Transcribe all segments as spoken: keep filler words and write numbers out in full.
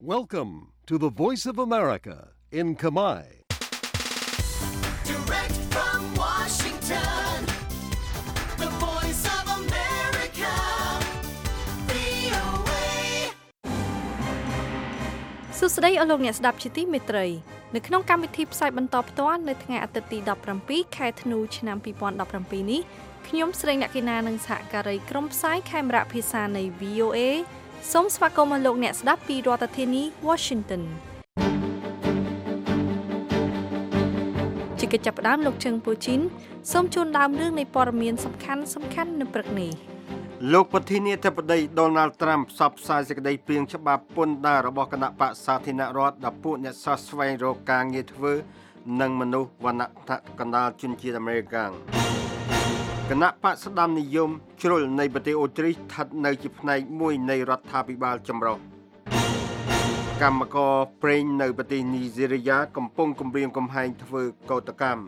Welcome to the Voice of America in Khmer. Direct from Washington, the Voice of America, វី អូ เอសួស្តីអស់លោកអ្នកស្ដាប់ជាទីមេត្រីនៅក្នុងកម្មវិធីផ្សាយបន្តផ្ទាល់នៅថ្ងៃអាទិត្យទីដប់ប្រាំពីរខែធ្នូឆ្នាំពីរពាន់ដប់ប្រាំពីរនេះខ្ញុំស្រីអ្នកកេណានិងសហការីក្រុមផ្សាយខេមរៈភាសានៃ វី អូ เอ សូមស្វាគមន៍លោកអ្នកស្ដាប់ពីរដ្ឋធានី Washington ជាកិច្ចចាប់ផ្ដើមលោកជឹងពូជីនសូមជូនដើមរឿងនៃព័ត៌មានសំខាន់សំខាន់នៅព្រឹកនេះលោកប្រធានាធិបតី Donald Trump ផ្សព្វផ្សាយសេចក្តីព្រាងច្បាប់ពន្ធដាររបស់គណៈបក្សសាធារណរដ្ឋដល់ពួកអ្នកស្រាស្វែងរកការងារធ្វើនិងមនុស្សវណ្ណៈកណ្ដាលជនជាតិអាមេរិកាំងគណៈបក្សស្ដាំនិយមជ្រុលនៃប្រទេសអូទ្រីសស្ថិតនៅជាផ្នែកមួយនៃរដ្ឋាភិបាលចម្រុះកម្មករប្រេងនៅប្រទេសនីហ្សេរីយ៉ាកំពុងគំរាមកំហែងធ្វើកោតកម្ម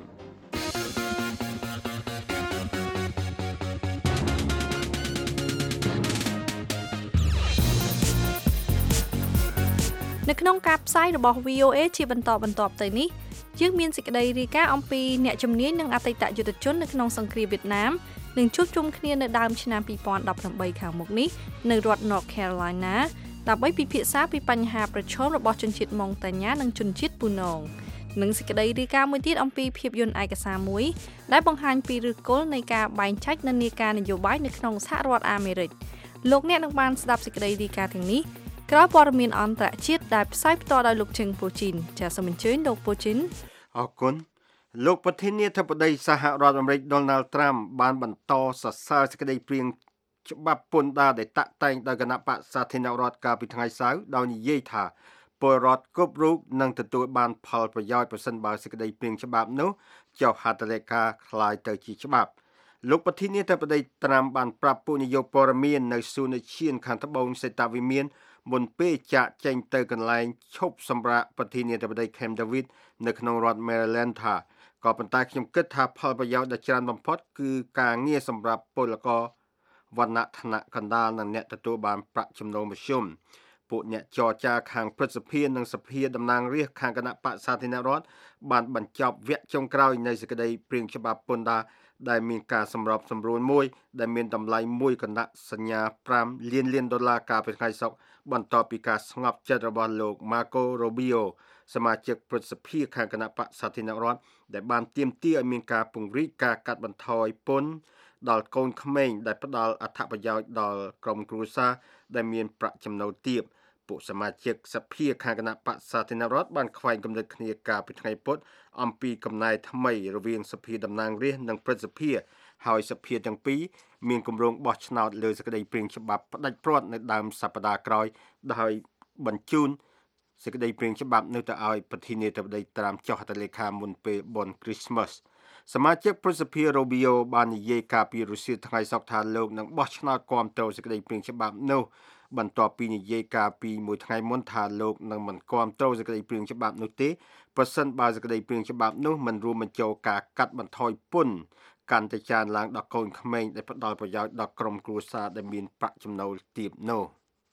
នៅក្នុងការផ្សាយរបស់ វី អូ เอ ជាបន្តបន្ទាប់ទៅនេះយើងមានសេចក្តីរាយការណ៍អំពីអ្នកជំនាញនិងអតីតយុទ្ធជននៅក្នុងសង្គ្រាមវៀតណាមនឹងជួបជុំគ្នានៅដើមឆ្នាំពីរពាន់ដប់ប្រាំបីខាងមុខនេះនៅរដ្ឋ North Carolina ដើម្បីពិភាក្សាពីបញ្ហាប្រឈមរបស់ជនជាតិម៉ុងតាញ៉ានិងជនជាតិពូណងនិងសេចក្តីរាយការណ៍មួយទៀតអំពីភាពយន្តឯកសារមួយដែលបង្ហាញពីឫសគល់នៃការបែងចែកនិន្នាការនយោបាយនៅក្នុងសហរដ្ឋអាមេរិកលោកអ្នកនឹងបានស្ដាប់សេចក្តីរាយការណ៍ទាំងនេះក្រោយព័ត៌មានអន្តរជាតិដែលផ្សាយផ្ទាល់ដោយលោកជឹងពូជីនចាសសូមអញ្ជើញលោកពូជីនអរគុណលោកប្រធានាធិបតីសហរដ្ឋអាមេរិក Donald Trump បានបន្តសរសើរសេចក្តីព្រាងច្បាប់ពន្ធដារដែលតាក់តែងដោយគណៈបក្សសាធារណរដ្ឋកាលពីថ្ងៃសៅរ៍ដោយនិយាយថាពលរដ្ឋគ្រប់រូបនឹងទទួលបានផលប្រយោជន៍ប្រសិនបើសេចក្តីព្រាងច្បាប់នោះចុះហត្ថលេខាคล้ายទៅជាច្បាប់លោកប្រធានាធិបតី Trump បានប្រាប់ពួកនាយកព័ត៌មាននៅសួនឧទ្យានខាងត្បូងសេតាវិមានមុនពេលចាក់ចេញទៅកន្លែងឈប់សម្រាកប្រធានាធិបតី Camp David នៅក្នុងរដ្ឋ Maryland ថាក៏ប៉ុន្តែខ្ញុំគិតថាផលប្រយោជន៍ដ៏ច្រើនបំផុតគឺការងារសម្រាប់ពលករវណ្ណៈឋានៈកណ្ដាលនិងអ្នកទទួលបានប្រាក់ចំណូលមធ្យមពួកអ្នកចរចាខាងព្រឹទ្ធសភានិងសភាតំណាងរាស្ត្រខាងគណៈបក្សសាធារណរដ្ឋបានបញ្ចប់វគ្គចុងក្រោយនៃសេចក្តីព្រាងច្បាប់ពន្ធដារដែលមានការសម្របសម្រួលមួយដែលមានតម្លៃមួយគណៈសញ្ញាប្រាំលានលានដុល្លារកាលពីថ្ងៃសុក្របន្ទាប់ពីការស្ងប់ចិត្តរបស់លោក Marco Rubio សមាជិកព្រឹទ្ធសភាខាងគណៈបក្សសាធារណរដ្ឋដែលបានទាមទារឲ្យមានការពង្រីកការកាត់បន្ថយពន្ធដល់កូនក្មេងដែលផ្ដល់អត្ថប្រយោជន៍ដល់ក្រុមគ្រួសារដែលមានប្រាក់ចំណូលទាបពួកសមាជិកសភាខាងគណៈបក្សសាធារណរដ្ឋបានខ្វែងគំនិតគ្នាកាលពីថ្ងៃពុធអំពីកំណែថ្មីរវាងសភាតំណាងរាស្ត្រនិងព្រឹទ្ធសភាហើយសភាទាំងពីរមានគម្រោងបោះឆ្នោតលើសេចក្តីព្រាងច្បាប់ផ្ដាច់ព្រាត់នៅដើមសប្តាហ៍ក្រោយដោយបញ្ជូនសេចក្តីព្រាងច្បាប់នោះទៅឲ្យប្រធានាធិបតីត្រាំចុះហត្ថលេខាមុនពេលបុណ្យគ្រីស្មាស់សមាជិកព្រឹទ្ធសភា Rubio បាននិយាយកាលពីរុស្ស៊ីថ្ងៃសុក្រថាលោកនឹងបោះឆ្នោតគាំទ្រសេចក្តីព្រាងច្បាប់នោះបន្ទាប់ពីនិយាយកាលពីមួយថ្ងៃមុនថាលោកនឹងមិនគាំទ្រសេចក្តីព្រាងច្បាប់នោះទេប្រសិនបើសេចក្តីព្រាងច្បាប់នោះមិនរួមបញ្ចូលការកាត់បន្ថយពន្ធកាន់តែច្រើនឡើងដល់កូនក្មេងដែលផ្ដល់ប្រយោជន៍ដល់ក្រុមគ្រួសារដែលមានប្រាក់ចំណូលទាបនោះ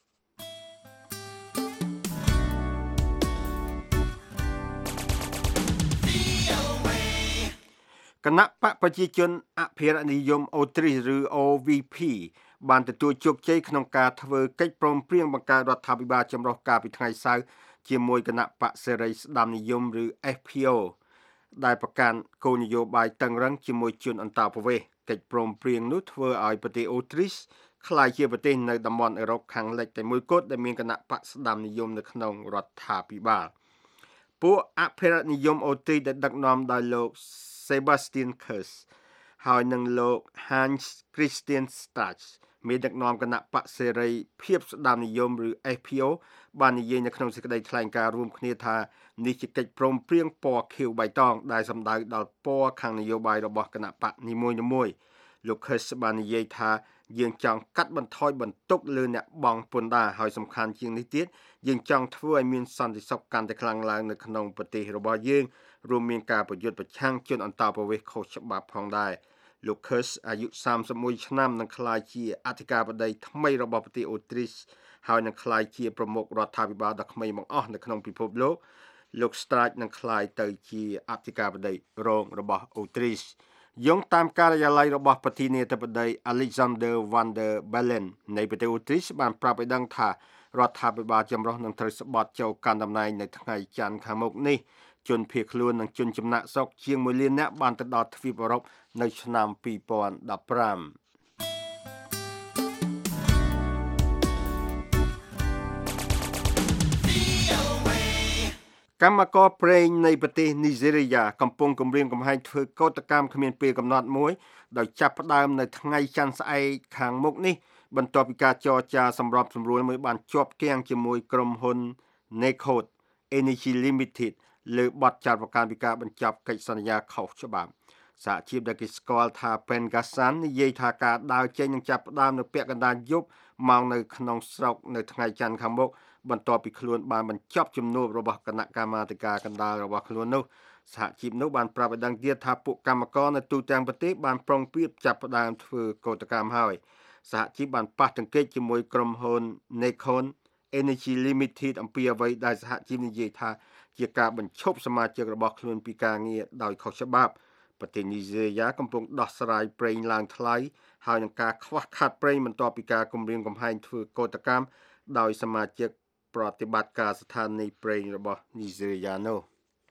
គណៈបកប្រជាជនអភិរក្សនិយមអូទ្រីសឬ អូ វី ភី បានទទួលជោគជ័យក្នុងការធ្វើកិច្ចព្រមព្រៀងបង្កើតរដ្ឋាភិបាលចម្រុះកាលពីថ្ងៃសៅរ៍ជាមួយគណៈបកសេរីស្ដាំនិយមឬ អេស ភី អូ ដែលប្រកាន់គោលនយោបាយតឹងរ៉ឹងជាមួយជនអន្តោប្រវេសន៍កិច្ចព្រមព្រៀងនោះធ្វើឲ្យប្រទេសអូទ្រីសក្លាយជាប្រទេសនៅតំបន់អឺរ៉ុបខាងលិចតែមួយគត់ដែលមានគណៈបកស្ដាំនិយមនៅក្នុងរដ្ឋាភិបាលពួកអភិរក្សនិយមអូទ្រីសដែលដឹកនាំដោយលោក Sebastian Kurz ហើយនឹងលោក Hans Christian Strache មានដឹកនាំគណៈបកសេរីភាពស្ដាំនិយមឬ អេស ភី អូ បាននិយាយនៅក្នុងសេចក្តីថ្លែងការណ៍រួមគ្នាថានេះជាកិច្ចព្រមព្រៀងពណ៌ខៀវបៃតងដែលសំដៅដល់ពណ៌ខាងនយោបាយរបស់គណៈបកនីមួយៗលោក Kurz បាននិយាយថាយើងចង់កាត់បន្ថយបន្ទុកលើអ្នកបង់ពន្ធដារហើយសំខាន់ជាងនេះទៀតយើងចង់ធ្វើឲ្យមានសន្តិសុខកាន់តែខ្លាំងឡើងនៅក្នុងប្រទេសរបស់យើងរួមមានការប្រយុទ្ធប្រឆាំងជនអន្តោប្រវេសន៍ខុសច្បាប់ផងដែរលោក Kurz អាយុសាមសិបមួយឆ្នាំនឹងក្លាយជាអធិការបតីថ្មីរបស់ប្រទេសអូទ្រីសហើយនឹងក្លាយជាប្រមុខរដ្ឋាភិបាលដ៏ក្មេងបង្អស់នៅក្នុងពិភពលោកលោក Strach នឹងក្លាយទៅជាអធិការបតីរងរបស់អូទ្រីសយោងតាមការិយាល័យរបស់ប្រធានាធិបតី Alexander Van der Bellen នៃប្រទេសអូទ្រីសបានប្រាប់ឲ្យដឹងថារដ្ឋាភិបាលចម្រុះនឹងត្រូវស្បត់ចូលកាន់តំណែងនៅថ្ងៃច័ន្ទខាងមុខនេះជនភៀសខ្លួននិងជនចំណាក់ស្រុកជាងមួយលាននាក់បានទៅដល់ទ្វីបអឺរ៉ុបនៅឆ្នាំពីរពាន់ដប់ប្រាំកម្មករប្រេងនៃប្រទេសនីហ្សេរីយ៉ាកំពុងគម្រាមកំហែងធ្វើកោតកម្មគ្មានពេលកំណត់មួយដោយចាប់ផ្ដើមនៅថ្ងៃច័ន្ទស្អែកខាងមុខនេះបន្ទាប់ពីការចរចាសម្របសម្រួលមួយបានជាប់គាំងជាមួយក្រុមហ៊ុន Nekhot Energy Limited លើបទចោទប្រកាន់ពីការបញ្ចប់កិច្ចសន្យាខុសច្បាប់សហជីពដែលគេស្គាល់ថា Pengasan និយាយថាការដើរចេញនឹងចាប់ផ្ដើមនៅពាក់កណ្ដាលយប់ម៉ោងនៅក្នុងស្រុកនៅថ្ងៃច័ន្ទខាងមុខបន្ទាប់ពីខ្លួនបានបញ្ចប់ជំនួបរបស់គណៈកម្មាធិការកណ្ដាលរបស់ខ្លួននោះសហជីពនោះបានប្រាប់ឲ្យដឹងទៀតថាពួកកម្មករនៅទូទាំងប្រទេសបានប្រុងប្រយ័ត្នចាប់ផ្ដើមធ្វើកោតកម្មហើយសហជីពបានប៉ះទង្គិចជាមួយក្រុមហ៊ុន Nekhot Energy Limited អំពីអ្វីដែលសហជីពនិយាយថាជាការបញ្ឈប់សមាជិករបស់ខ្លួនពីការងារដោយខុសច្បាប់ប្រទេសនីហ្សេរីយ៉ាកំពុងដោះស្រាយប្រេងឡើងថ្លៃហើយនឹងការខ្វះខាតប្រេងបន្ទាប់ពីការគំរាមកំហែងធ្វើកោតកម្មដោយសមាជិកប្រតិបត្តិការស្ថានីយ៍ប្រេងរបស់នីហ្សេរីយ៉ានោះ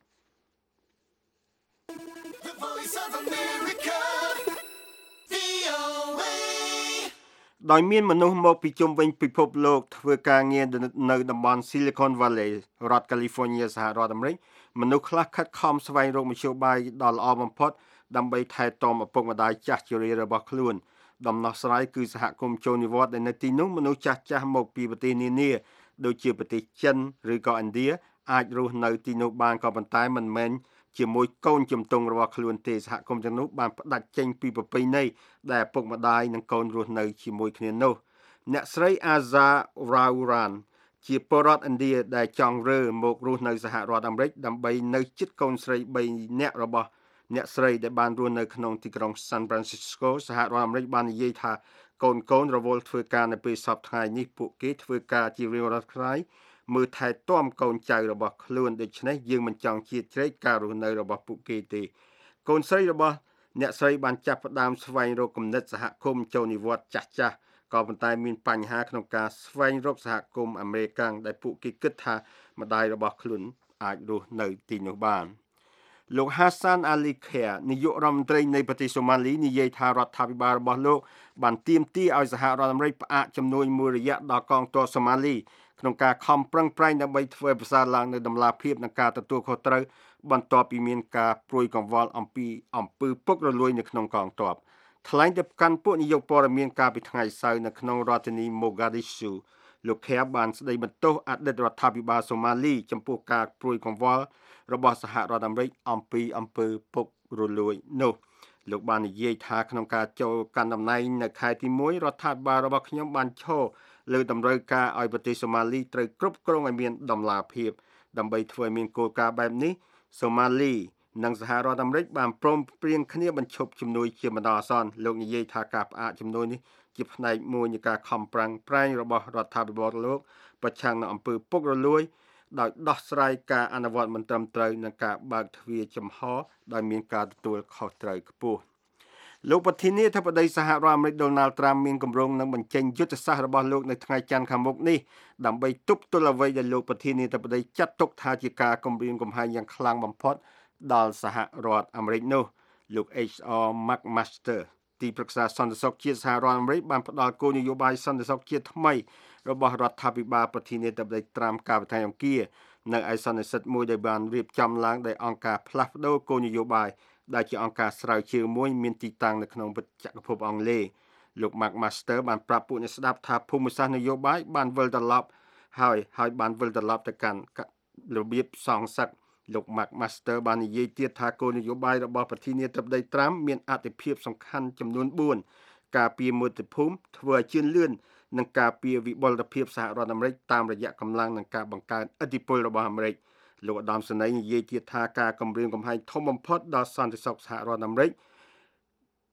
The Voice of America, វី អូ เอដោយមានមនុស្សមកពីជុំវិញពិភពលោកធ្វើការងារនៅតំបន់ Silicon Valley រដ្ឋ California សហរដ្ឋអាមេរិកមនុស្សខ្លះខិតខំស្វែងរកមធ្យោបាយដ៏ល្អបំផុតដើម្បីថែទាំឪពុកម្ដាយចាស់ជរារបស់ខ្លួនដំណោះស្រាយគឺសហគមន៍ចូលនិវត្តន៍ដែលនៅទីនោះមនុស្សចាស់ចាស់មកពីប្រទេសនានាដូចជាប្រទេសចិនឬក៏ឥណ្ឌាអាចរស់នៅទីនោះបានក៏ប៉ុន្តែមិនមែនជាមួយកូនជំទង់របស់ខ្លួនទេសហគមន៍ទាំងនោះបានផ្ដាច់ចេញពីប្រពៃណីដែលឪពុកម្ដាយនិងកូនរស់នៅជាមួយគ្នានោះអ្នកស្រី Aza Rauran ជាពលរដ្ឋឥណ្ឌាដែលចង់រើមករស់នៅសហរដ្ឋអាមេរិកដើម្បីនៅជិតកូនស្រីបីនាក់របស់អ្នកស្រីដែលបានរស់នៅក្នុងទីក្រុង San Francisco សហរដ្ឋអាមេរិកបាននិយាយថាកូនកូនរវល់ធ្វើការនៅពេលសប្តាហ៍នេះពួកគេធ្វើការជារៀងរាល់ថ្ងៃមើលថែទាំកូនចៅរបស់ខ្លួនដូច្នេះយើងមិនចង់ជៀសជ្រែកការរស់នៅរបស់ពួកគេទេកូនស្រីរបស់អ្នកស្រីបានចាប់ផ្ដើមស្វែងរកគំនិតសហគមន៍ចូលនិវត្តន៍ចាស់ចាស់ក៏ប៉ុន្តែមានបញ្ហាក្នុងការស្វែងរកសហគមន៍អាមេរិកដែលពួកគេគិតថាម្ដាយរបស់ខ្លួនអាចរស់នៅទីនោះបានលោក Hassan Ali Khair នាយករដ្ឋមន្ត្រីនៃប្រទេសសូម៉ាលីនិយាយថារដ្ឋាភិបាលរបស់លោកបានទាមទារឲ្យសហរដ្ឋអាមេរិកផ្អាកជំនួយមួយរយៈដល់កងទ័ពសូម៉ាលីក្នុងការខំប្រឹងប្រែងដើម្បីធ្វើឲ្យប្រសើរឡើងនូវតម្លាភាពនិងការទទួលខុសត្រូវបន្ទាប់ពីមានការព្រួយកង្វល់អំពីអំពើពុករលួយនៅក្នុងកងទ័ពថ្លែងទៅកាន់ពួកនាយកព័ត៌មានកាលពីថ្ងៃសៅរ៍នៅក្នុងរដ្ឋធានី Mogadishu លោក Khair បានស្ដីបន្ទោសអតីតរដ្ឋាភិបាលសូម៉ាលីចំពោះការព្រួយកង្វល់របស់សហរដ្ឋអាមេរិកអំពីអំពើពុករលួយនោះលោកបាននិយាយថាក្នុងការចូលកាន់តំណែងនៅខែទីមួយរដ្ឋាភិបាលរបស់ខ្ញុំបានឈរលើតម្រូវការឲ្យប្រទេសសូម៉ាលីត្រូវគ្រប់គ្រងឲ្យមានតម្លាភាពដើម្បីធ្វើឲ្យមានគោលការណ៍បែបនេះសូម៉ាលីនិងសហរដ្ឋអាមេរិកបានព្រមព្រៀងគ្នាបញ្ឈប់ជំនួយជាបណ្ដោះអាសន្នលោកនិយាយថាការផ្អាកជំនួយនេះជាផ្នែកមួយនៃការខំប្រឹងប្រែងរបស់រដ្ឋាភិបាលលោកប្រឆាំងនឹងអំពើពុករលួយដោយដោះស្រាយការអនុវត្តមិនត្រឹមត្រូវនិងការបើកទ្វារចំហដោយមានការទទួលខុសត្រូវខ្ពស់លោកប្រធានាធិបតីសហរដ្ឋអាមេរិក Donald Trump មានគម្រោងនឹងបញ្ចេញយុទ្ធសាស្ត្ររបស់លោកនៅថ្ងៃច័ន្ទខាងមុខនេះដើម្បីទប់ទល់អ្វីដែលលោកប្រធានាធិបតីចាត់ទុកថាជាការគំរាមកំហែងយ៉ាងខ្លាំងបំផុតដល់សហរដ្ឋអាមេរិកនោះលោក H R McMaster ទីប្រឹក្សាសន្តិសុខជាតិសហរដ្ឋអាមេរិកបានផ្ដល់គោលនយោបាយសន្តិសុខជាតិថ្មីរបស់រដ្ឋាភិបាលប្រធានាធិបតី Trump កាលពីថ្ងៃអង្គារនៅឯសន្និសីទមួយដែលបានរៀបចំឡើងដោយអង្គការផ្លាស់ប្ដូរគោលនយោបាយដែលជាអង្គការស្រាវជ្រាវមួយមានទីតាំងនៅក្នុងចក្រភពអង់គ្លេសលោក McMaster បានប្រាប់ពួកអ្នកស្ដាប់ថាភូមិសាស្ត្រនយោបាយបានវិលត្រឡប់ហើយហើយបានវិលត្រឡប់ទៅកាន់របៀបសងសឹកលោក McMaster បាននិយាយទៀតថាគោលនយោបាយរបស់ប្រធានាធិបតី Trump មានអត្ថប្រយោជន៍សំខាន់ចំនួនបួនការពារមាតុភូមិធ្វើឲ្យជឿនលឿននិងការពារវិបុលភាពសហរដ្ឋអាមេរិកតាមរយៈកម្លាំងនិងការបង្កើនឥទ្ធិពលរបស់អាមេរិកលោកឧត្តមសេនីយ៍និយាយទៀតថាការគម្រាមកំហែងធំបំផុតដល់សន្តិសុខសហរដ្ឋអាមេរិក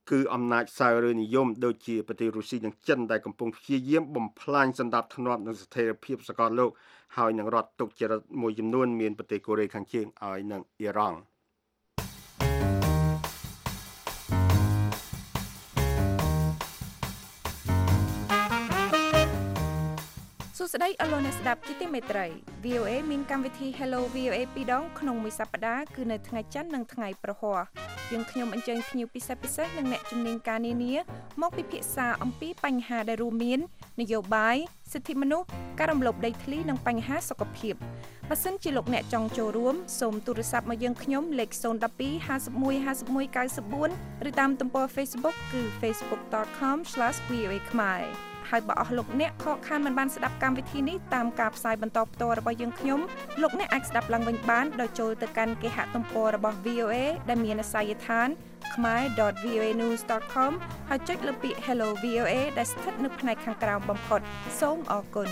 គឺអំណាចសាវរនិយមដូចជាប្រទេសរុស្ស៊ីនិងចិនដែលកំពុងព្យាយាមបំផ្លាញសណ្ដាប់ធ្នាប់និងស្ថិរភាពសកលលោកហើយនឹងរដ្ឋទុកចរិតមួយចំនួនមានប្រទេសកូរ៉េខាងជើងឲ្យនឹងអ៊ីរ៉ង់សួស្តីអស់លោកអ្នកស្ដាប់ជាទីមេត្រី វី អូ เอ មានកម្មវិធី Hello វី អូ เอ ពីរដងក្នុងមួយសប្តាហ៍គឺនៅថ្ងៃច័ន្ទនិងថ្ងៃប្រហ័សយើងខ្ញុំអញ្ជើញភ្ញៀវពិសេសពិសេសនិងអ្នកជំនាញការនានាមកពិភាក្សាអំពីបញ្ហាដែលរួមមាននយោបាយសិទ្ធិមនុស្សការរំលោភដីធ្លីនិងបញ្ហាសុខភាពបើសិនជាលោកអ្នកចង់ចូលរួមសូមទូរស័ព្ទមកយើងខ្ញុំលេខศูนย์ หนึ่ง สอง ห้า หนึ่ง ห้า หนึ่ง เก้า ศูนย์ ឬតាមទំព័រ Facebook គឺ facebook dot com slash v o a khmerហើយបើអស់លោកអ្នកខកខានមិនបានស្ដាប់កម្មវិធីនេះតាមការផ្សាយបន្តផ្ទាល់របស់យើងខ្ញុំលោកអ្នកអាចស្ដាប់ឡើងវិញបានដោយចូលទៅកាន់គេហទំព័ររបស់ វី អូ เอ ដែលមានអាសយដ្ឋាន khmer dot v o a news dot com ហើយចុចលើពាក្យ Hello វី អូ เอ ដែលស្ថិតនៅផ្នែកខាងក្រោមបំផុតសូមអរគុណ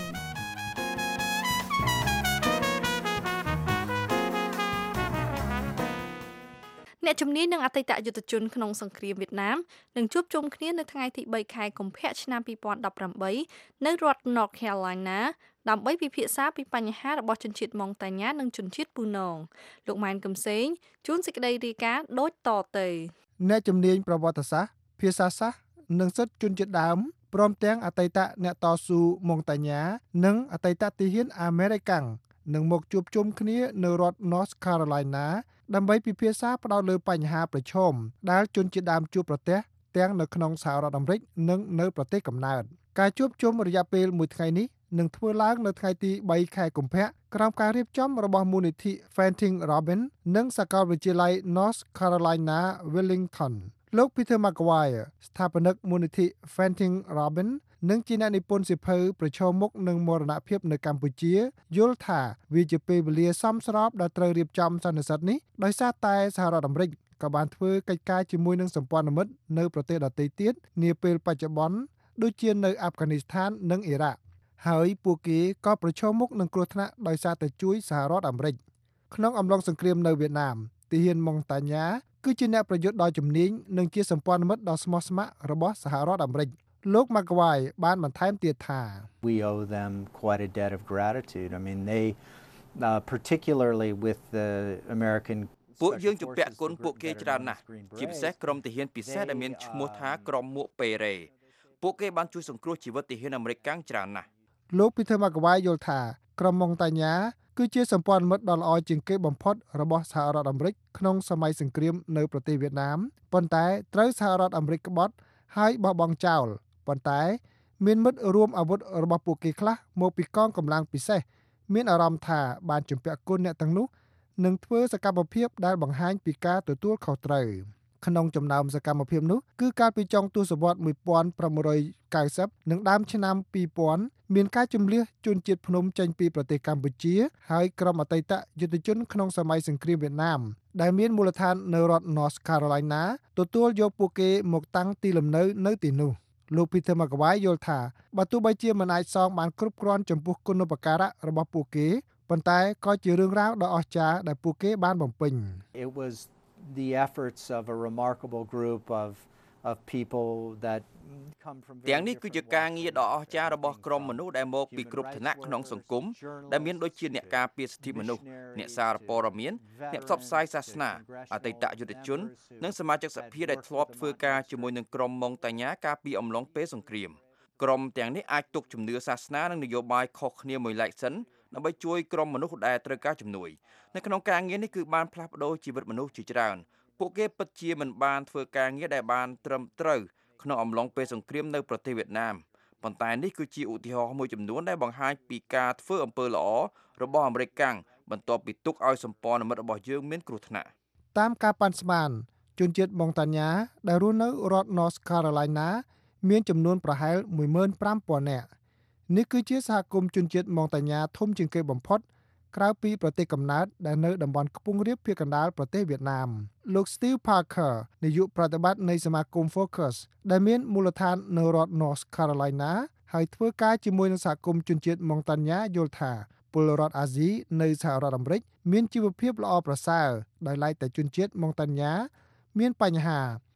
អ្នកជំនាញនិងអតីតយុទ្ធជនក្នុងសង្គ្រាមវៀតណាមនឹងជួបជុំគ្នានៅថ្ងៃទីបីខែកុម្ភៈឆ្នាំពីរពាន់ដប់ប្រាំបីនៅរដ្ឋ North Carolina ដើម្បីពិភាក្សាពីបញ្ហារបស់ជនជាតិម៉ុងតាញ៉ានិងជនជាតិពូណងលោកម៉ែនកំសែងជួនសេចក្តីរាយការណ៍ដូចតទៅអ្នកជំនាញប្រវត្តិសាស្ត្រភាសាសាស្ត្រនិងសិទ្ធិជនជាតិដើមព្រមទាំងអតីតអ្នកតស៊ូម៉ុងតាញ៉ានិងអតីតទាហានអាមេរិកាំងនឹងមកជួបជុំគ្នានៅរដ្ឋ North Carolina ដើម្បីពិភាក្សាផ្ដោតលើបញ្ហាប្រឈមដែលជនជាតិដើមជួបប្រទះទាំងនៅក្នុងសហរដ្ឋអាមេរិកនិងនៅប្រទេសកំណើតការជួបជុំរយៈពេលមួយថ្ងៃនេះនឹងធ្វើឡើងនៅថ្ងៃទីបីខែកុម្ភៈក្រោមការរៀបចំរបស់មូលនិធិ Fanting Robin និងសាកលវិទ្យាល័យ North Carolina Wellington លោក Peter McGuire ស្ថាបនិកមូលនិធិ Fanting Robin និងជាអ្នកនិពន្ធសៀវភៅប្រឈមមុខនឹងមរណភាពនៅកម្ពុជាយល់ថាវាជាពេលវេលាសមស្របដែលត្រូវរៀបចំសន្និសីទនេះដោយសារតែសហរដ្ឋអាមេរិកក៏បានធ្វើកិច្ចការជាមួយនឹងសម្ព័ន្ធមិត្តនៅប្រទេសដទៃទៀតនាពេលបច្ចុប្បន្នដូចជានៅអាហ្វហ្គានីស្ថាននិងអ៊ីរ៉ាក់ហើយពួកគេក៏ប្រឈមមុខនឹងគ្រោះថ្នាក់ដោយសារតែជួយសហរដ្ឋអាមេរិកក្នុងអំឡុងសង្គ្រាមនៅវៀតណាមទាហានម៉ុងតាញ៉ាគឺជាអ្នកប្រយុទ្ធដ៏ជំនាញនិងជាសម្ព័ន្ធមិត្តដ៏ស្មោះស្ម័គ្ររបស់សហរដ្ឋអាមេរិកលោក McGuire បានបន្ថែមទៀតថា We owe them quite a debt of gratitude. I mean they uh, particularly with the American ពួកយើងជំពាក់គុណពួកគេច្រើនណាស់ជាពិសេសក្រុមទាហានពិសេសដែលមានឈ្មោះថាក្រុមមួកពេរ៉េពួកគេបានជួយសង្គ្រោះជីវិតទាហានអាមេរិកកាំងច្រើនណាស់លោក Peter McGuire យល់ថាក្រុមម៉ុងតាញ៉ាគឺជាសម្ព័ន្ធមិត្តដ៏ល្អជាងគេបំផុតរបស់សហរដ្ឋអាមេរិកក្នុងសម័យសង្គ្រាមនៅប្រទេសវៀតណាមប៉ុន្តែត្រូវសហរដ្ឋអាមេរិកក្បត់ហើយបោះបង់ចោលប៉ុន្តែមានមិត្តរួមអាវុធរបស់ពួកគេខ្លះមកពីកងកម្លាំងពិសេសមានអារម្មណ៍ថាបានជំពាក់គុណអ្នកទាំងនោះនឹងធ្វើសកម្មភាពដែលបង្ហាញពីការទទួលខុសត្រូវក្នុងចំណោមសកម្មភាពនោះគឺកាលពីចុងទសវត្សរ៍một nghìn tám trăm chín mươiនិងដើមឆ្នាំពីរពាន់មានការជម្លៀសជនជាតិភ្នំចេញពីប្រទេសកម្ពុជាហើយក្រុមអតីតយុទ្ធជនក្នុងសម័យសង្គ្រាមវៀតណាមដែលមានមូលដ្ឋាននៅរដ្ឋ North Carolina ទទួលយកពួកគេមកតាំងទីលំនៅនៅទីនោះលោក Peter McGuire យល់ថាបើទោះបីជាមិនអាចសងបានគ្រប់គ្រាន់ចំពោះគុណូបការៈរបស់ពួកគេប៉ុន្តែក៏ជារឿងរ៉ាវដ៏អស្ចារ្យដែលពួកគេបានបំពេញ It was the efforts of a remarkable group of of people that come from ទាំងនេះគឺជាការងារដ៏អស្ចារ្យរបស់ក្រុមមនុស្សដែលមកពីគ្រប់ឋានៈក្នុងសង្គមដែលមានដូចជាអ្នកការពារសិទ្ធិមនុស្សអ្នកសារព័ត៌មានអ្នកផ្សព្វផ្សាយសាសនាអតីតយុទ្ធជននិងសមាជិកសភាដែលធ្លាប់ធ្វើការជាមួយនឹងក្រុមម៉ុងតាញ៉ាកាលពីអំឡុងពេលសង្គ្រាមក្រុមទាំងនេះអាចទុកជំនឿសាសនានិងនយោបាយខុសគ្នាមួយឡែកសិនដើម្បីជួយក្រុមមនុស្សដែលត្រូវការជំនួយនៅក្នុងការងារនេះគឺបានផ្លាស់ប្ដូរជីវិតមនុស្សជាច្រើនពួកគេពិតជាមិនបានធ្វើការងារដែលបានត្រឹមត្រូវក្នុងអំឡុងពេលសង្គ្រាមនៅប្រទេសវៀតណាមប៉ុន្តែនេះគឺជាឧទាហរណ៍មួយចំនួនដែលបង្ហាញពីការធ្វើអំពើល្អរបស់អាមេរិកកាំងបន្ទាប់ពីទុកឲ្យសម្ព័ន្ធមិត្តរបស់យើងមានគ្រោះថ្នាក់តាមការប៉ាន់ស្មានជនជាតិម៉ុងតាញ៉ាដែលរស់នៅរដ្ឋ North Carolina មានចំនួនប្រហែលmột nghìn năm trămនាក់នេះគឺជាសហគមន៍ជនជាតិម៉ុងតាញ៉ាធំជាងគេបំផុតក្រៅពីប្រទេសកំណើតដែលនៅតំបន់ខ្ពង់រាបភាគកណ្ដាលប្រទេសវៀតណាមលោក Steve Parker នាយកប្រតិបត្តិនៃសមាគម Focus ដែលមានមូលដ្ឋាននៅរដ្ឋ North Carolina ហើយធ្វើការជាមួយនឹងសហគមន៍ជនជាតិម៉ុងតាញ៉ាយល់ថាពលរដ្ឋអាស៊ីនៅសហរដ្ឋអាមេរិកមានជីវភាពល្អប្រសើរដោយឡែកតែជនជាតិម៉ុងតាញ៉ាមានបញ្ហា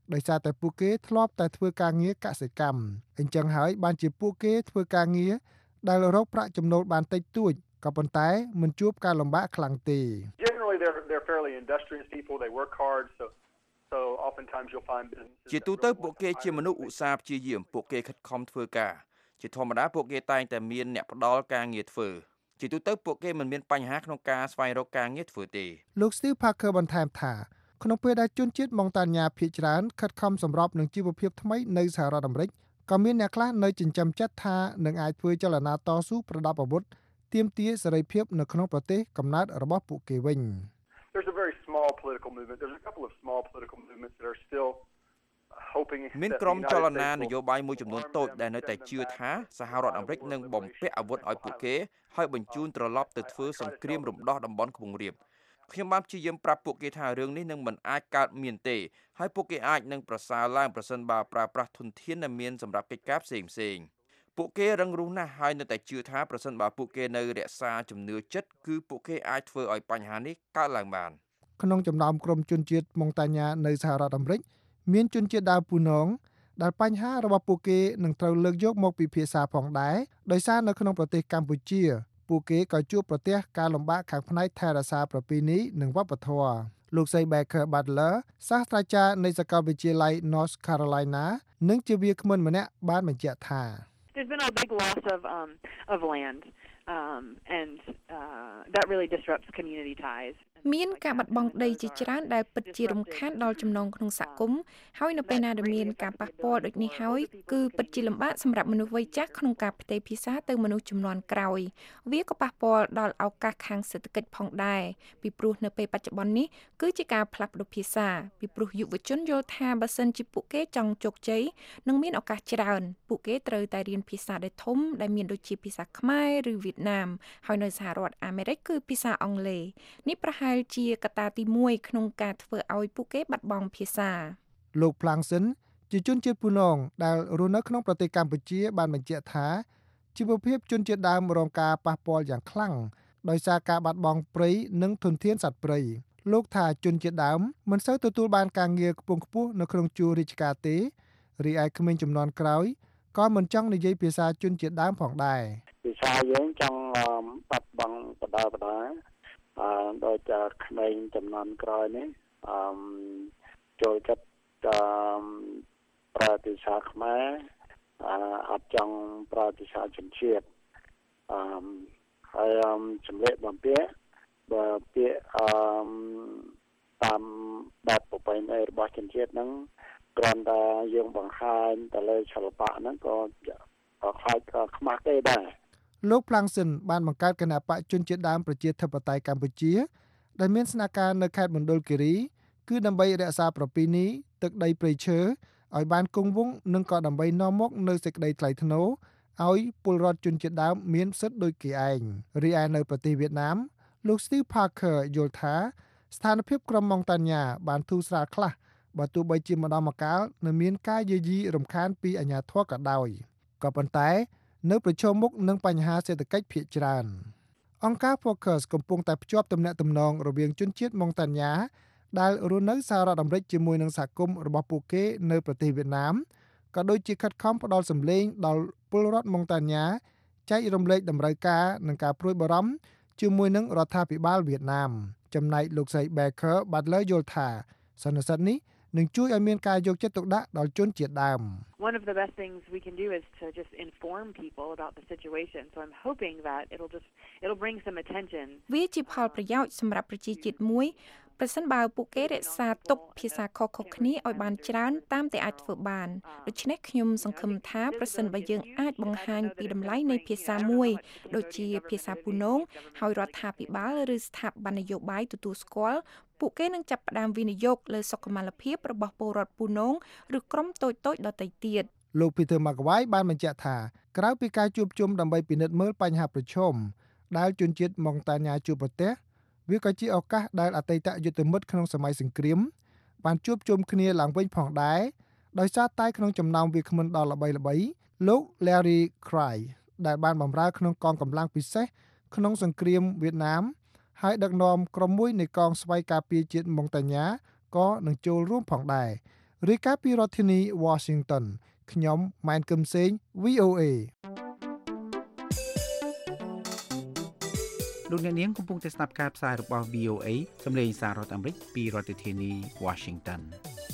ដោយសារតែពួកគេធ្លាប់តែធ្វើការងារកសិកម្មអញ្ចឹងហើយបានជាពួកគេធ្វើការងារដែលរកប្រាក់ចំណូលបានតិចតួចក៏ប៉ុន្តែមិនជួបការលំបាកខ្លាំងទេ Generally they're they're fairly industrious people, they work hard, so so oftentimes you'll find businesses ជាទូទៅពួកគេជាមនុស្សឧស្សាហ៍ព្យាយាមពួកគេខិតខំធ្វើការជាធម្មតាពួកគេតែងតែមានអ្នកផ្ដល់ការងារធ្វើជាទូទៅពួកគេមិនមានបញ្ហាក្នុងការស្វែងរកការងារធ្វើទេលោក Steve Parker បន្ថែមថាក្នុងពេលដែលជនជាតិម៉ុងតាញ៉ាភាគច្រើនខិតខំសម្របនឹងជីវភាពថ្មីនៅសហរដ្ឋអាមេរិកក៏មានអ្នកខ្លះនៅចិញ្ចឹមចិត្តថានឹងអាចធ្វើចលនាតស៊ូប្រដាប់អាវុធទាមទារសេរីភាពនៅក្នុងប្រទេសកំណើតរបស់ពួកគេវិញ There's a very small political movement. There's a couple of small political movements that are still hoping មានក្រុមចលនានយោបាយមួយចំនួនតូចដែលនៅតែជឿថាសហរដ្ឋអាមេរិកនឹងបំពាក់អាវុធឲ្យពួកគេហើយបញ្ជូនត្រឡប់ទៅធ្វើសង្គ្រាមរំដោះតំបន់ខ្ពង់រាបខ្ញុំបានព្យាយាមប្រាប់ពួកគេថារឿងនេះនឹងមិនអាចកើតមានទេហើយពួកគេអាចនឹងប្រសើរឡើងប្រសិនបើប្រើប្រាស់ធនធានដែលមានសម្រាប់កិច្ចការផ្សេងផ្សេងពួកគេរឹងរូសណាស់ហើយនៅតែជឿថាប្រសិនបើពួកគេនៅរក្សាជំនឿចិត្តគឺពួកគេអាចធ្វើឲ្យបញ្ហានេះកើតឡើងបានក្នុងចំណោមក្រុមជនជាតិម៉ុងតាញ៉ានៅសហរដ្ឋអាមេរិកមានជនជាតិដើមពូណងដែលបញ្ហារបស់ពួកគេនឹងត្រូវលើកយកមកពិភាក្សាផងដែរដោយសារនៅក្នុងប្រទេសកម្ពុជាពួកគេក៏ជួបប្រទះការលំបាកខាងផ្នែកថែរក្សាប្រពៃណីនិងវប្បធម៌លោកស្រី Baker Butler សាស្ត្រាចារ្យនៃសាកលវិទ្យាល័យ North Carolina និងជាវាគ្មិនម្នាក់បានបញ្ជាក់ថា There's been a big loss of um of land um and uh that really disrupts community ties មានការបាត់បង់ដីជាច្រើនដែលពិតជារំខានដល់ចំណងក្នុងសហគមន៍ហើយនៅពេលណាដែលមានការប៉ះពាល់ដូចនេះហើយគឺពិតជាលំបាកសម្រាប់មនុស្សវ័យចាស់ក្នុងការផ្ទេរភាសាទៅមនុស្សជំនាន់ក្រោយវាក៏ប៉ះពាល់ដល់ឱកាសខាងសេដ្ឋកិច្ចផងដែរពីព្រោះនៅពេលបច្ចុប្បន្ននេះគឺជាការផ្លាស់ប្ដូរភាសាពីព្រោះយុវជនយល់ថាបើសិនជាពួកគេចង់ជោគជ័យនិងមានឱកាសច្រើនពួកគេត្រូវតែរៀនភាសាដែលធំដែលមានដូចជាភាសាខ្មែរឬវៀតណាមហើយនៅសហរដ្ឋអាមេរិកគឺភាសាអង់គ្លេសនេះប្រហែលជាកត្តាទីមួយក្នុងការធ្វើឲ្យពួកគេបាត់បង់ភាសាលោក Plangson ជាជនជាតិពូណងដែលរស់នៅក្នុងប្រទេសកម្ពុជាបានបញ្ជាក់ថាជីវភាពជនជាតិដើមរងការប៉ះពាល់យ៉ាងខ្លាំងដោយសារការបាត់បង់ព្រៃនិងធនធានសត្វព្រៃលោកថាជនជាតិដើមមិនសូវទទួលបានការងារខ្ពង់ខ្ពស់នៅក្នុងជួររាជការទេរីឯក្មេងជំនាន់ក្រោយក៏មិនចង់និយាយភាសាជនជាតិដើមផងដែរភាសាយើងចង់បាត់បង់បដាបដាអឺដោយតែក្មេងចំនួនក្រោយនេះអឺចូលចិត្តអឺប្រើភាសាខ្មែរអឺអត់ចង់ប្រើភាសាជនជាតិអឺហើយសម្លេងបំពាក់បើពាក្យអឺតាមបែបប្រពៃណីរបស់ជនជាតិហ្នឹងគ្រាន់តែយើងបង្ហាញទៅលើសិល្បៈហ្នឹងក៏ខ្លាចខ្មាស់ទេដែរលោក Plangson បានបង្កើតគណបកជនជាតិដើមប្រជាធិបតេយ្យកម្ពុជាដែលមានស្នាក់ការនៅខេត្តមណ្ឌលគិរីគឺដើម្បីរក្សាប្រពៃណីទឹកដីព្រៃឈើឲ្យបានគង់វង្សនិងក៏ដើម្បីនាំមកនូវសេចក្តីថ្លៃថ្នូរឲ្យពលរដ្ឋជនជាតិដើមមានសិទ្ធិដូចគេឯងរីឯនៅប្រទេសវៀតណាមលោក Steve Parker យល់ថាស្ថានភាពក្រុមម៉ុងតាញ៉ាបានធូរស្រាលខ្លះបើទោះបីជាម្ដងម្កាលនៅមានការយាយីរំខានពីអាជ្ញាធរក៏ដោយក៏ប៉ុន្តែនៅប្រឈមមុខនឹងបញ្ហាសេដ្ឋកិច្ចភាគច្រើនអង្គការ Focus កំពុងតែភ្ជាប់ទំនាក់ទំនងរវាងជនជាតិម៉ុងតាញ៉ាដែលរស់នៅសហរដ្ឋអាមេរិកជាមួយនឹងសហគមន៍របស់ពួកគេនៅប្រទេសវៀតណាមក៏ដូចជាខិតខំផ្ដល់សម្លេងដល់ពលរដ្ឋម៉ុងតាញ៉ាចែករំលែកតម្រូវការនិងការព្រួយបារម្ភជាមួយនឹងរដ្ឋាភិបាលវៀតណាមចំណែកលោកស្រី Baker Butler យល់ថាសន្និសីទនេះនឹងជួយឲ្យមានការយកចិត្តទុកដាក់ដល់ជនជាតិដើម One of the best things we can do is to just inform people about the situation. So I'm hoping that it'll just it'll bring some attention. វាជាផលប្រយោជន៍សម្រាប់ប្រជាជាតិមួយប្រសិនបើពួកគេរក្សាទុកភាសាខុសៗគ្នាឲ្យបានច្រើនតាមតែអាចធ្វើបានដូច្នេះខ្ញុំសង្ឃឹមថាប្រសិនបើយើងអាចបង្ហាញពីតម្លៃនៃភាសាមួយដូចជាភាសាពូណងហើយរដ្ឋាភិបាលឬស្ថាប័ននយោបាយទទួលស្គាល់ពួកគេនឹងចាប់ផ្ដើមវិនិយោគលើសុខុមាលភាពរបស់ពលរដ្ឋពូណងឬក្រុមតូចៗដទៃទៀតលោក Peter McAvoy បានបញ្ជាក់ថាក្រៅពីការជួបជុំដើម្បីពិនិត្យមើលបញ្ហាប្រឈមដែលជនជាតិម៉ុងតាញ៉ាជួបប្រទះវាក៏ជាឱកាសដែលអតីតយុទ្ធមិត្តក្នុងសម័យសង្គ្រាមបានជួបជុំគ្នាឡើងវិញផងដែរដោយសារតែក្នុងចំណោមវាគ្មិនដ៏ល្បីៗលោក Larry Cry ដែលបានបម្រើក្នុងកងកម្លាំងពិសេសក្នុងសង្គ្រាមវៀតណាមហើយដឹកនាំក្រុមមួយនៃកងស្វ័យការពារជាតិម៉ុងតាញ៉ាក៏នឹងចូលរួមផងដែររាយការណ៍ពីរដ្ឋធានី Washington ខ្ញុំម៉ែនកឹមសេង វី អូ เอលោកអ្នកនាងកំពុងតែស្ដាប់ការផ្សាយរបស់ វី អូ เอ សម្លេងសាររដ្ឋអាមេរិកពីរដ្ឋធានី Washington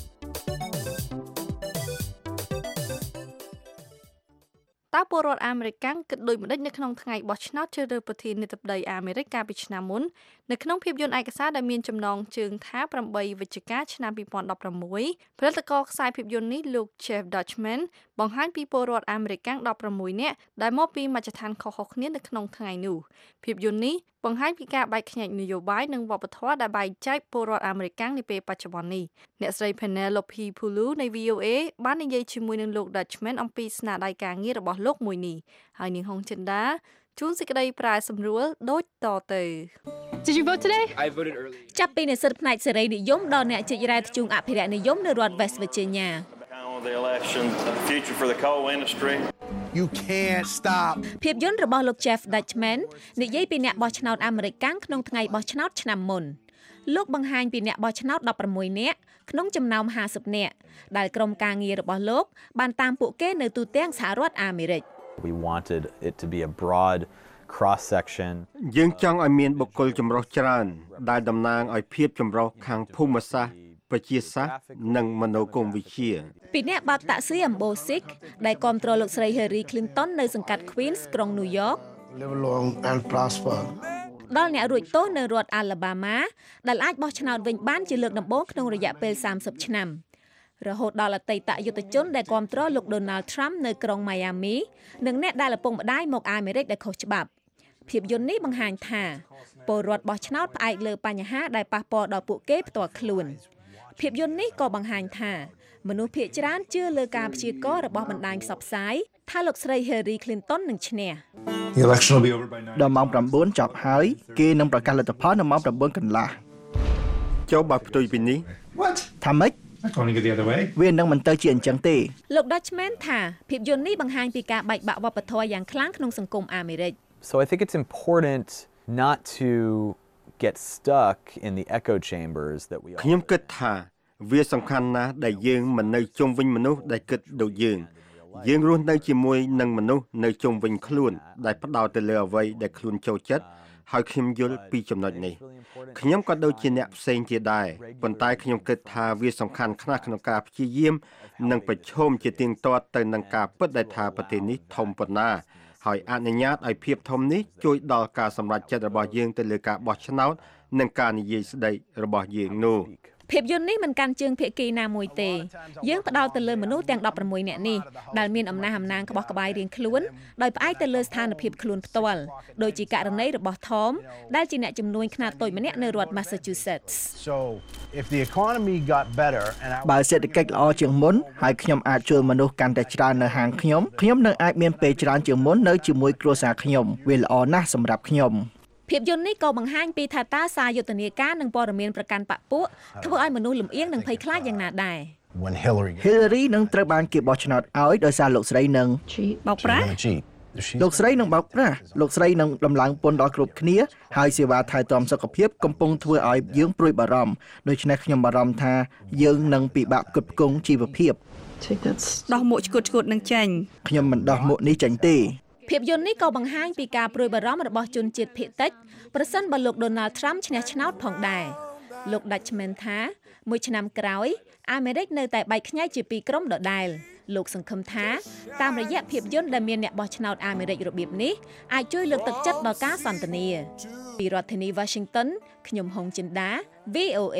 តើពលរដ្ឋអាមេរិកកាំងគិតដូចម្តេចនៅក្នុងថ្ងៃបោះឆ្នោតជ្រើសរើសប្រធានាធិបតីអាមេរិកកាលពីឆ្នាំមុននៅក្នុងភាពយន្តឯកសារដែលមានចំណងជើងថាប្រាំបីវិច្ឆិកាឆ្នាំពីរពាន់ដប់ប្រាំមួយផលិតករខ្សែភាពយន្តនេះលោក Jeff Dutchman បង្ហាញពីពលរដ្ឋអាមេរិកកាំងដប់ប្រាំមួយនាក់ដែលមកពីមជ្ឈដ្ឋានខុសៗគ្នានៅក្នុងថ្ងៃនោះភាពយន្តនេះបង្ហាញពីការបែកខ្ញែកនយោបាយនិងវប្បធម៌ដែលបែងចែកពលរដ្ឋអាមេរិកកាំងនាពេលបច្ចុប្បន្ននេះអ្នកស្រី Penelope Pulu នៃ វី អូ เอ បាននិយាយជាមួយនឹងលោក Dutchman អំពីស្នាដៃការងាររបស់លោកមួយនេះហើយនាងហុងចិនដាជួនសេចក្តីប្រែសម្រួលដូចតទៅ Did you vote today? I voted early. ចាប់ពីនិស្សិតផ្នែកសេរីនិយមដល់អ្នកជីករ៉ែធ្យូងអភិរក្សនិយមនៅរដ្ឋ West Virginia. The election, the future for the coal industry. You can't stop. ភាពយន្តរបស់លោក Jeff Dutchman និយាយពីអ្នកបោះឆ្នោតអាមេរិកកាំងក្នុងថ្ងៃបោះឆ្នោតឆ្នាំមុនលោកបង្ហាញពីអ្នកបោះឆ្នោតដប់ប្រាំមួយនាក់ក្នុងចំណោមห้าสิบនាក់ដែលក្រុមការងាររបស់លោកបានតាមពួកគេនៅទូទាំងសហរដ្ឋអាមេរិក We wanted it to be a broad cross section យើងចង់ឲ្យមានបុគ្គលចម្រុះច្រើនដែលតំណាងឲ្យភាពចម្រុះខាងភូមិសាស្ត្រប្រជាសាស្ត្រនិងមនោគមវិជ្ជាពីអ្នកបើកតាក់ស៊ីអំបូស៊ីកដែលគ្រប់គ្រងលោកស្រី Hillary Clinton នៅសង្កាត់ Queens ក្រុង New York Live long and prosper ដល់អ្នករួចទោសនៅរដ្ឋ Alabama ដែលអាចបោះឆ្នោតវិញបានជាលើកដំបូងក្នុងរយៈពេលសាមសិបឆ្នាំរហូតដល់អតីតយុទ្ធជនដែលគ្រប់គ្រងលោក Donald Trump នៅក្រុង Miami និងអ្នកដែលកំពុងម្ដាយមកអាមេរិកដែលខុសច្បាប់ភាពយន្តនេះបង្ហាញថាពលរដ្ឋបោះឆ្នោតផ្អែកលើបញ្ហាដែលប៉ះពាល់ដល់ពួកគេផ្ទាល់ខ្លួនភាពយន្តនេះក៏បង្ហាញថាមនុស្សភាគច្រើនជឿលើការព្យាករណ៍របស់បណ្ដាញផ្សព្វផ្សាយថាលោកស្រី Hillary Clinton នឹងឈ្នះ The election will be over by nine. ដល់ម៉ោងប្រាំបួនចប់ហើយគេនឹងប្រកាសលទ្ធផលនៅម៉ោងប្រាំបួនកន្លះចូលបើផ្ទុយពីនេះ What ថាម៉េច Not going to go the other way. វានឹងមិនទៅជាអញ្ចឹងទេលោក Dutchman ថាភាពយន្តនេះបង្ហាញពីការបែកបាក់វប្បធម៌យ៉ាងខ្លាំងក្នុងសង្គមអាមេរិក So I think it's important not to get stuck in the echo chambers that we all ខ្ញុំគិតថាវាសំខាន់ណាស់ដែលយើងមិននៅជុំវិញមនុស្សដែលគិតដូចយើងយើងរស់នៅជាមួយនឹងមនុស្សនៅជុំវិញខ្លួនដែលផ្ដោតទៅលើអ្វីដែលខ្លួនចូលចិត្តហើយខ្ញុំយល់ពីចំណុចនេះខ្ញុំក៏ដូចជាអ្នកផ្សេងទៀតដែរប៉ុន្តែខ្ញុំគិតថាវាសំខាន់ណាស់ក្នុងការព្យាយាមនិងប្រឈមជាទៀងទាត់ទៅនឹងការពិតដែលថាប្រទេសនេះធំប៉ុណ្ណាហើយអនុញ្ញាតឲ្យភាពធំនេះជួយដល់ការសម្រេចចិត្តរបស់យើងទៅលើការបោះឆ្នោតនិងការនិយាយស្ដីរបស់យើងនោះភាពយន្តនេះមិនកាន់ជើងភាគីណាមួយទេយើងផ្ដោតទៅលើមនុស្សទាំងដប់ប្រាំមួយនាក់នេះដែលមានអំណះអំណាងក្បោះក្បាយរៀងខ្លួនដោយផ្អែកទៅលើស្ថានភាពខ្លួនផ្ទាល់ដូចជាករណីរបស់ Tom ដែលជាអ្នកជំនួញខ្នាតតូចម្នាក់នៅរដ្ឋ Massachusetts So if the economy got better and I បើសេដ្ឋកិច្ចល្អជាងមុនហើយខ្ញុំអាចជួយមនុស្សកាន់តែច្រើននៅហាងខ្ញុំខ្ញុំនឹងអាចមានពេលច្រើនជាងមុននៅជាមួយគ្រួសារខ្ញុំវាល្អណាស់សម្រាប់ខ្ញុំភាពយន្តនេះក៏បង្ហាញពីថាតើសារយុទ្ធនាការនិងព័ត៌មានប្រកាន់បកពួកធ្វើឲ្យមនុស្សលំអៀងនិងភ័យខ្លាចយ៉ាងណាដែរ when Hillary Hillary នឹងត្រូវបានគេបោះឆ្នោតឲ្យដោយសារលោកស្រីនឹងបោកប្រាស់លោកស្រីនឹងបោកប្រាស់លោកស្រីនឹងដំឡើងពន្ធដល់គ្រប់គ្នាហើយសេវាថែទាំសុខភាពកំពុងធ្វើឲ្យយើងព្រួយបារម្ភដូច្នេះខ្ញុំបារម្ភថាយើងនឹងពិបាកផ្គត់ផ្គង់ជីវភាពដោះមួកឈួតឈួតនឹងចេញខ្ញុំមិនដោះមួកនេះចេញទេភាពយន្តនេះក៏បង្ហាញពីការព្រួយបារម្ភរបស់ជនជាតិភាគតិចប្រសិនបើលោក Donald Trump ឈ្នះឆ្នោតផងដែរលោក Dutchman ថាមួយឆ្នាំក្រោយអាមេរិកនៅតែបែកខ្ញែកជាពីរក្រុមដដែលលោកសង្ឃឹមថាតាមរយៈភាពយន្តដែលមានអ្នកបោះឆ្នោតអាមេរិករបៀបនេះអាចជួយលើកទឹកចិត្តដល់ការសន្ទនាពីរដ្ឋធានី Washington ខ្ញុំហុងចិន្តា វី អូ เอ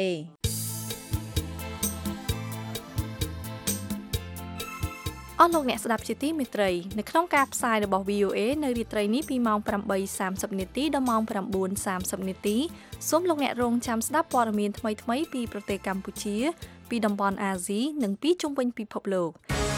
អស់លោកអ្នកស្ដាប់ជាទីមេត្រីនៅក្នុងការផ្សាយរបស់ វី អូ เอ នៅរាត្រីនេះពីម៉ោងប្រាំបីសាមសិបនាទីដល់ម៉ោងប្រាំបួនសាមសិបនាទីសូមលោកអ្នករងចាំស្ដាប់ព័ត៌មានថ្មីៗពីប្រទេសកម្ពុជាពីតំបន់អាស៊ីនិងពីជុំវិញពិភពលោក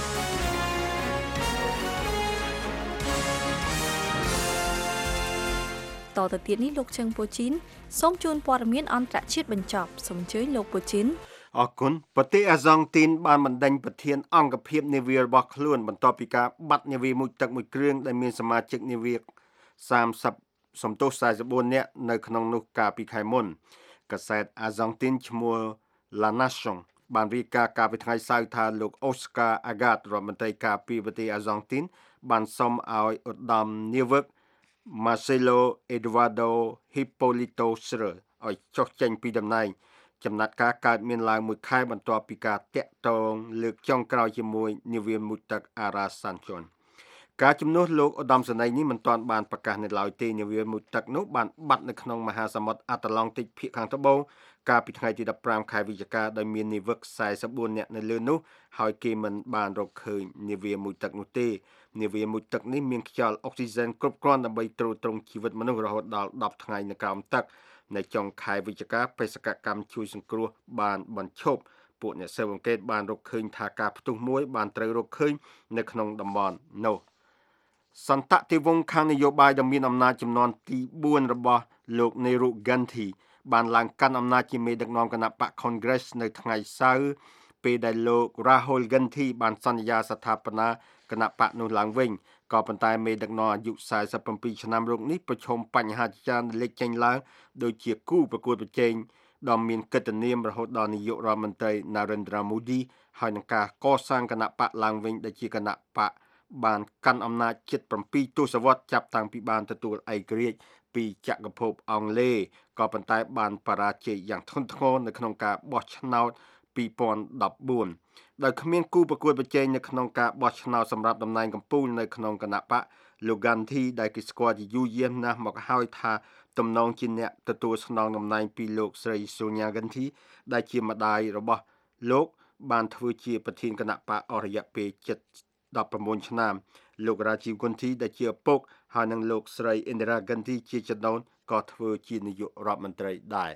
តទៅទៀតនេះលោកជឹងពូជីនសូមជូនព័ត៌មានអន្តរជាតិបញ្ចប់សូមអញ្ជើញលោកពូជីនអរគុណប្រទេសអាសង់ទីនបានបណ្ដេញប្រធានអង្គភាពនាវារបស់ខ្លួនបន្ទាប់ពីការបាត់នាវាមួយទឹកមួយគ្រឿងដែលមានសមាជិកនាវាសាមសិបសំទោសសែនបួននាក់នៅក្នុងនោះកាលពីខែមុនកាសែតអាសង់ទីនឈ្មោះ La Nation បានរាយការណ៍កាលពីថ្ងៃសៅរ៍ថាលោក Oscar Agat រដ្ឋមន្ត្រីការពារប្រទេសអាហ្សង់ទីនបានសុំឲ្យឧត្តមនាវិក Marcelo Eduardo Hipólito Schrer ឲ្យចុះចេញពីតំណែងចំណាត់ការកើតមានឡើងមួយខែបន្ទាប់ពីការតាក់ទងលើកចុងក្រោយជាមួយនាវាមុជទឹក Aras Sanchon ការជំនួសលោកឧត្តមសេនីយ៍នេះមិនទាន់បានប្រកាសនៅឡើយទេនាវាមុជទឹកនោះបានបាត់នៅក្នុងមហាសមុទ្រអាត្លង់តិកភាគខាងត្បូងកាលពីថ្ងៃទីដប់ប្រាំខែវិច្ឆិកាដោយមាននាវិកសែសិបបួននាក់នៅលើនោះហើយគេមិនបានរកឃើញនាវាមុជទឹកនោះទេនាវាមុជទឹកនេះមានខ្យល់អុកស៊ីហ្សែនគ្រប់គ្រាន់ដើម្បីទ្រទ្រង់ជីវិតមនុស្សរហូតដល់ដប់ថ្ងៃនៅក្រោមទឹកនៅចុងខែវិច្ឆិកាបេសកកម្មជួយសង្គ្រោះបានបញ្ឈប់ពួកអ្នកស៊ើបអង្កេតបានរកឃើញថាការផ្ទុះមួយបានត្រូវរកឃើញនៅក្នុងតំបន់នោះសន្តតិវង្សខាងនយោបាយដ៏មានអំណាចចំនួនទីបួនរបស់លោក Nehru Gandhi បានឡើងកាន់អំណាចជាមេដឹកនាំគណៈបក Congress នៅថ្ងៃសៅរ៍ពេលដែលលោក Rahul Gandhi បានសន្យាស្ថាបនាគណៈបកនោះឡើងវិញក៏ប៉ុន្តែមេដឹកនាំអាយុសែសិប៧ឆ្នាំរូបនេះប្រឈមបញ្ហាជាច្រើនលេចចេញឡើងដូចជាគូប្រកួតប្រជែងដ៏មានកិត្តិនាមរហូតដល់នាយករដ្ឋមន្ត្រី Narendra Modi ហើយនឹងការកសាងគណៈបកឡើងវិញដែលជាគណៈបកបានកាន់អំណាចជិត7ទសវត្សរ៍ចាប់តាំងពីបានទទួលឯករាជ្យពីចក្រភពអង់គ្លេសក៏ប៉ុន្តែបានបរាជ័យយ៉ាងធ្ងន់ធ្ងរនៅក្នុងការបោះឆ្នោតពីរពាន់ដប់បួនដោយគ្មានគូប្រកួតប្រជែងនៅក្នុងការបោះឆ្នោតសម្រាប់តំណែងកំពូលនៅក្នុងគណៈបកលោក Gandhi ដែលគេស្គាល់ជាយូរយារណាស់មកហើយថាទំនងជាអ្នកទទួលស្នងតំណែងពីលោកស្រី Sonia Gandhi ដែលជាម្ដាយរបស់លោកបានធ្វើជាប្រធានគណៈបកអស់រយៈពេលជិតដប់ប្រាំឆ្នាំលោក Rajiv Gandhi ដែលជាឪពុកហើយនិងលោកស្រី Indira Gandhi ជាចំណូនក៏ធ្វើជានាយករដ្ឋមន្ត្រីដែរ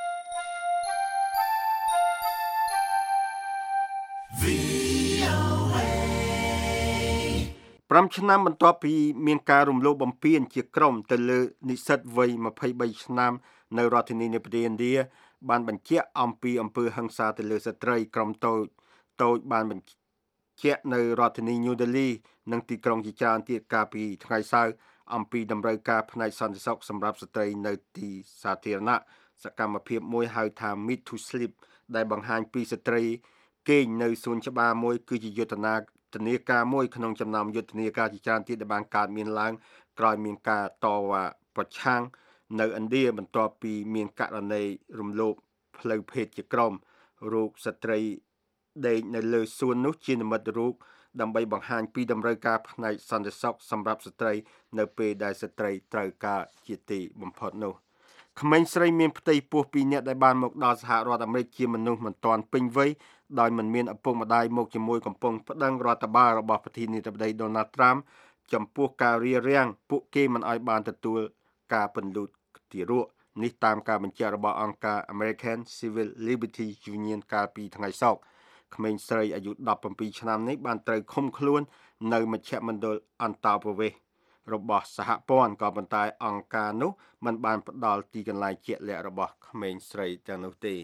ប្រាំឆ្នាំបន្ទាប់ពីមានការរំលោភបំពានជាក្រុមទៅលើនិស្សិតវ័យម្ភៃបីឆ្នាំនៅរដ្ឋធានីនៃប្រទេសឥណ្ឌាបានបញ្ជាក់អំពីអំពើហិង្សាទៅលើស្ត្រីក្រុមតូចតូចបានបញ្ជាក់នៅរដ្ឋធានី New Delhi និងទីក្រុងជាច្រើនទៀតកាលពីថ្ងៃសៅរ៍អំពីតម្រូវការផ្នែកសន្តិសុខសម្រាប់ស្ត្រីនៅទីសាធារណៈសកម្មភាពមួយហៅថា Meet to Sleep ដែលបង្ហាញពីស្ត្រីគេងនៅសួនច្បារមួយគឺជាយុទ្ធនាធនាការមួយក្នុងចំណោមយុទ្ធនាការជាច្រើនទៀតដែលបានកើតមានឡើងក្រោយមានការតវ៉ាប្រឆាំងនៅឥណ្ឌាបន្ទាប់ពីមានករណីរំលោភផ្លូវភេទជាក្រុមរូបស្ត្រីដេកនៅលើសួននោះជានិមិត្តរូបដើម្បីបង្ហាញពីតម្រូវការផ្នែកសន្តិសុខសម្រាប់ស្ត្រីនៅពេលដែលស្ត្រីត្រូវការជាទីបំផុតនោះក្មេងស្រីមានផ្ទៃពោះពីរនាក់ដែលបានមកដល់សហរដ្ឋអាមេរិកជាមនុស្សមិនទាន់ពេញវ័យដោយមិនមានឪពុកម្ដាយមកជាមួយកំពុងប្តឹងរដ្ឋបាលរបស់ប្រធានាធិបតី Donald Trump ចំពោះការរារាំងពួកគេមិនឲ្យបានទទួលការពន្លូតទារកនេះតាមការបញ្ជាក់របស់អង្គការ American Civil Liberties Union កាលពីថ្ងៃសុក្រក្មេងស្រីអាយុដប់ប្រាំពីរឆ្នាំនេះបានត្រូវឃុំខ្លួននៅមជ្ឈមណ្ឌលអន្តរប្រវេសន៍របស់សហព័ន្ធក៏ប៉ុន្តែអង្គការនោះមិនបានផ្ដល់ទីកន្លែងជាក់លាក់របស់ក្មេងស្រីទាំងនោះទេ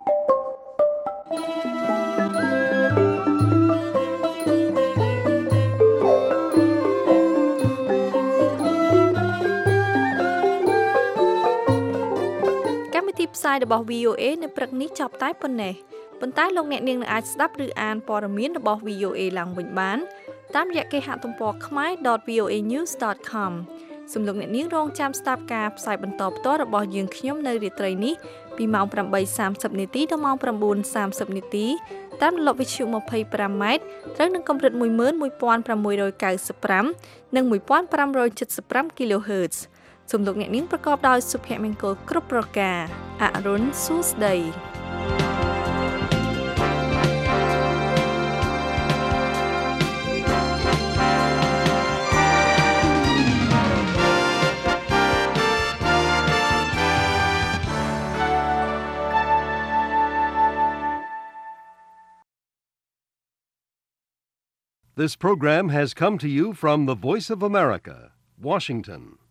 កម្មវិធីផ្សាយរបស់ វី អូ អេ នៅព្រឹកនេះចប់តែប៉ុណ្ណេះប៉ុន្តែលោកអ្នកនាងនឹងអាចស្ដាប់ឬអានព័ត៌មានរបស់ វី អូ អេ ឡើងវិញបានតាមរយៈគេហទំព័រ khmae dot v o a news dot com សូមលោកអ្នកនាងរងចាំស្ដាប់ការផ្សាយបន្តផ្ទាល់របស់យើងខ្ញុំនៅរាត្រីនេះពីម៉ោងប្រាំបីសាមសិបនាទីដល់ម៉ោងប្រាំបួនសាមសិបនាទីតាមរលកវិទ្យុម្ភៃប្រាំម៉ែត្រត្រូវនឹងកម្រិតមួយម៉ឺនមួយពាន់ប្រាំមួយរយកៅសិបប្រាំនិងមួយពាន់ប្រាំរយ칠십ប្រាំ kHz សូមលោកអ្នកនាងប្រកបដោយសុភមង្គលគ្រប់ប្រការអរុនសួស្ដី This program has come to you from the Voice of America, Washington.